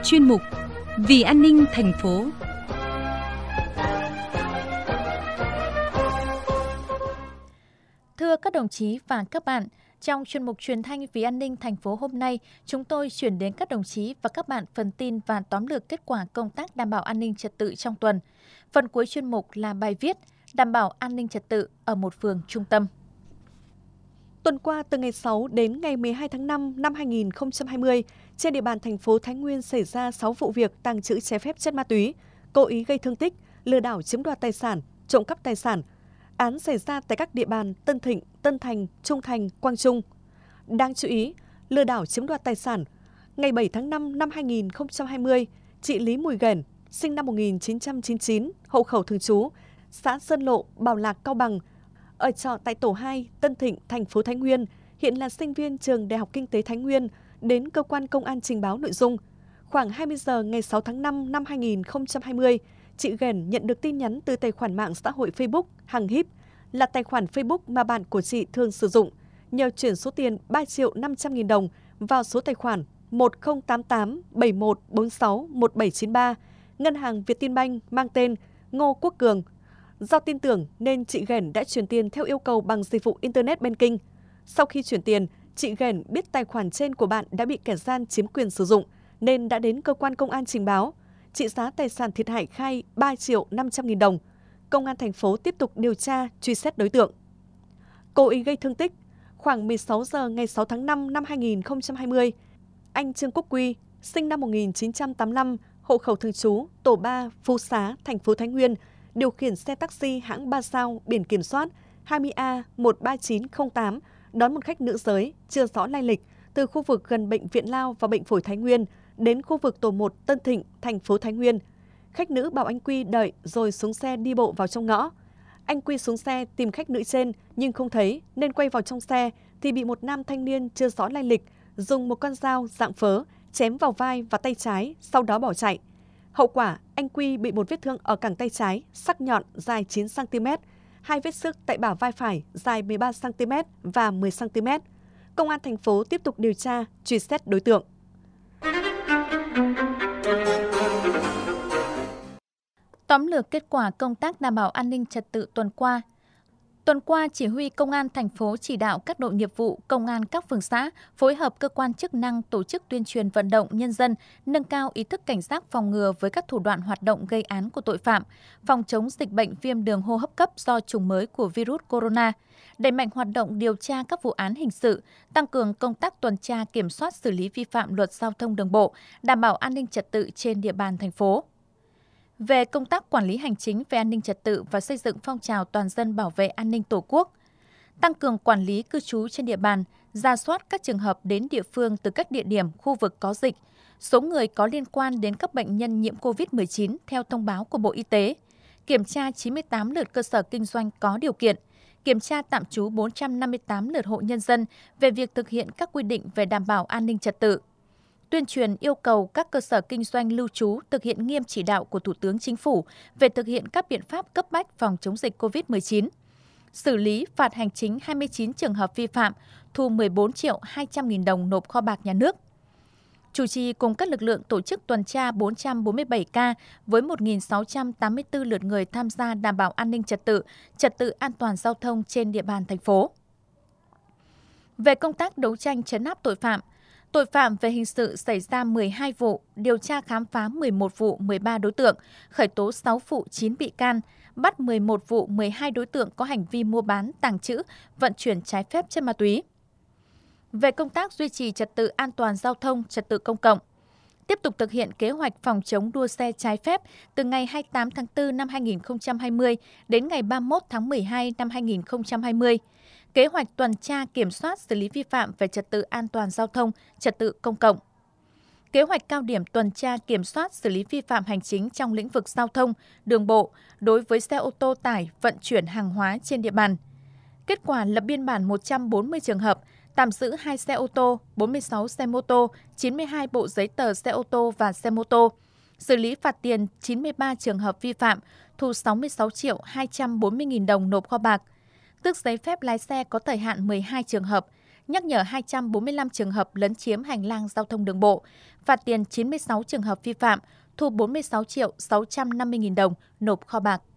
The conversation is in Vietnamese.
chuyên mục Vì an ninh thành phố. Thưa các đồng chí và các bạn, trong chuyên mục truyền thanh Vì an ninh thành phố hôm nay, chúng tôi chuyển đến các đồng chí và các bạn phần tin và tóm lược kết quả công tác đảm bảo an ninh trật tự trong tuần. Phần cuối chuyên mục là bài viết đảm bảo an ninh trật tự ở một phường trung tâm. Tuần qua, từ ngày 6 đến ngày 12 tháng 5 năm 2020, trên địa bàn thành phố Thái Nguyên xảy ra 6 vụ việc tàng trữ trái phép chất ma túy, cố ý gây thương tích, lừa đảo chiếm đoạt tài sản, trộm cắp tài sản. Án xảy ra tại các địa bàn Tân Thịnh, Tân Thành, Trung Thành, Quang Trung. Đáng chú ý, lừa đảo chiếm đoạt tài sản. Ngày 7 tháng 5 năm 2020, chị Lý Mùi Ghển, sinh năm 1999, hộ khẩu thường trú, xã Sơn Lộ, Bảo Lạc, Cao Bằng, ở trọ tại tổ 2, Tân Thịnh, thành phố Thái Nguyên, hiện là sinh viên trường Đại học Kinh tế Thái Nguyên, đến cơ quan công an trình báo nội dung. Khoảng 20 giờ ngày 6 tháng 5 năm 2020, chị Ghển nhận được tin nhắn từ tài khoản mạng xã hội Facebook Hằng Híp, là tài khoản Facebook mà bạn của chị thường sử dụng, nhờ chuyển số tiền 3.500.000 đồng vào số tài khoản 1088 7146 1793, ngân hàng Vietinbank mang tên Ngô Quốc Cường. Do tin tưởng nên chị Ghển đã chuyển tiền theo yêu cầu bằng dịch vụ Internet Banking. Sau khi chuyển tiền, chị Ghển biết tài khoản trên của bạn đã bị kẻ gian chiếm quyền sử dụng nên đã đến cơ quan công an trình báo. Trị giá tài sản thiệt hại khai 3.500.000 đồng. Công an thành phố tiếp tục điều tra, truy xét đối tượng. Cố ý gây thương tích. Khoảng 16 giờ ngày 6 tháng 5 năm 2020, anh Trương Quốc Quy, sinh năm 1985, hộ khẩu thường trú, tổ 3, Phú Xá, thành phố Thái Nguyên, điều khiển xe taxi hãng 3 sao biển kiểm soát 20A13908 đón một khách nữ giới chưa rõ lai lịch từ khu vực gần bệnh viện Lao và bệnh phổi Thái Nguyên đến khu vực tổ 1 Tân Thịnh, thành phố Thái Nguyên. Khách nữ bảo anh Quy đợi rồi xuống xe đi bộ vào trong ngõ. Anh Quy xuống xe tìm khách nữ trên nhưng không thấy nên quay vào trong xe thì bị một nam thanh niên chưa rõ lai lịch dùng một con dao dạng phớ chém vào vai và tay trái, sau đó bỏ chạy. Hậu quả, anh Quy bị một vết thương ở cẳng tay trái, sắc nhọn dài 9cm, 2 vết xước tại bả vai phải dài 13cm và 10cm. Công an thành phố tiếp tục điều tra, truy xét đối tượng. Tóm lược kết quả công tác đảm bảo an ninh trật tự tuần qua. Tuần qua, Chỉ huy Công an thành phố chỉ đạo các đội nghiệp vụ, công an các phường xã phối hợp cơ quan chức năng tổ chức tuyên truyền vận động nhân dân nâng cao ý thức cảnh giác phòng ngừa với các thủ đoạn hoạt động gây án của tội phạm, phòng chống dịch bệnh viêm đường hô hấp cấp do chủng mới của virus corona, đẩy mạnh hoạt động điều tra các vụ án hình sự, tăng cường công tác tuần tra kiểm soát xử lý vi phạm luật giao thông đường bộ, đảm bảo an ninh trật tự trên địa bàn thành phố. Về công tác quản lý hành chính về an ninh trật tự và xây dựng phong trào toàn dân bảo vệ an ninh Tổ quốc, tăng cường quản lý cư trú trên địa bàn, rà soát các trường hợp đến địa phương từ các địa điểm, khu vực có dịch, số người có liên quan đến các bệnh nhân nhiễm COVID-19 theo thông báo của Bộ Y tế, kiểm tra 98 lượt cơ sở kinh doanh có điều kiện, kiểm tra tạm trú 458 lượt hộ nhân dân về việc thực hiện các quy định về đảm bảo an ninh trật tự. Tuyên truyền yêu cầu các cơ sở kinh doanh lưu trú thực hiện nghiêm chỉ đạo của Thủ tướng Chính phủ về thực hiện các biện pháp cấp bách phòng chống dịch COVID-19. Xử lý phạt hành chính 29 trường hợp vi phạm, thu 14.200.000 đồng nộp kho bạc nhà nước. Chủ trì cùng các lực lượng tổ chức tuần tra 447 ca với 1.684 lượt người tham gia đảm bảo an ninh trật tự an toàn giao thông trên địa bàn thành phố. Về công tác đấu tranh trấn áp tội phạm về hình sự xảy ra 12 vụ, điều tra khám phá 11 vụ 13 đối tượng, khởi tố 6 vụ 9 bị can, bắt 11 vụ 12 đối tượng có hành vi mua bán, tàng trữ, vận chuyển trái phép chất ma túy. Về công tác duy trì trật tự an toàn giao thông, trật tự công cộng, tiếp tục thực hiện kế hoạch phòng chống đua xe trái phép từ ngày 28 tháng 4 năm 2020 đến ngày 31 tháng 12 năm 2020. Kế hoạch tuần tra kiểm soát xử lý vi phạm về trật tự an toàn giao thông, trật tự công cộng. Kế hoạch cao điểm tuần tra kiểm soát xử lý vi phạm hành chính trong lĩnh vực giao thông, đường bộ đối với xe ô tô tải vận chuyển hàng hóa trên địa bàn. Kết quả lập biên bản 140 trường hợp, tạm giữ 2 xe ô tô, 46 xe mô tô, 92 bộ giấy tờ xe ô tô và xe mô tô. Xử lý phạt tiền 93 trường hợp vi phạm, thu 66.240.000 đồng nộp kho bạc. Tước giấy phép lái xe có thời hạn 12 trường hợp, nhắc nhở 245 trường hợp lấn chiếm hành lang giao thông đường bộ, phạt tiền 96 trường hợp vi phạm, thu 46.650.000 đồng, nộp kho bạc.